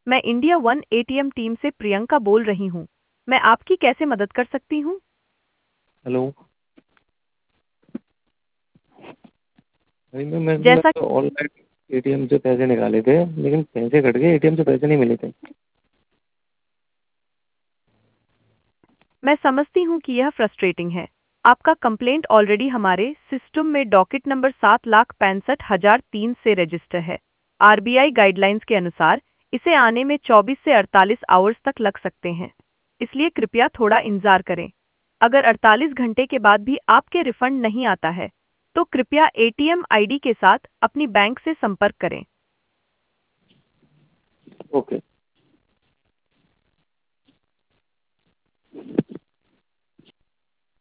मैं India one ATM team से प्रियंका बोल रही हूँ। मैं आपकी कैसे मदद कर सकती हूँ? हेलो। भाई मैंने जैसा ऑनलाइन एटीएम से पैसे निकाले थे, लेकिन पैसे कट गए, एटीएम से पैसे नहीं मिले थे। मैं समझती हूँ कि यह फ्रस्ट्रेटिंग है। आपका कंप्लेंट ऑलरेडी हमारे सिस्टम में डॉकेट नंबर 7,65,003 से रजिस्टर है। आरबीआई गाइडलाइंस के अनुसार इसे आने में 24 से 48 आवर्स तक लग सकते हैं। इसलिए कृपया थोड़ा इंतजार करें। अगर 48 घंटे के बाद भी आपके रिफंड नहीं आता है, तो कृपया एटीएम आईडी के साथ अपनी बैंक से संपर्क करें। ओके।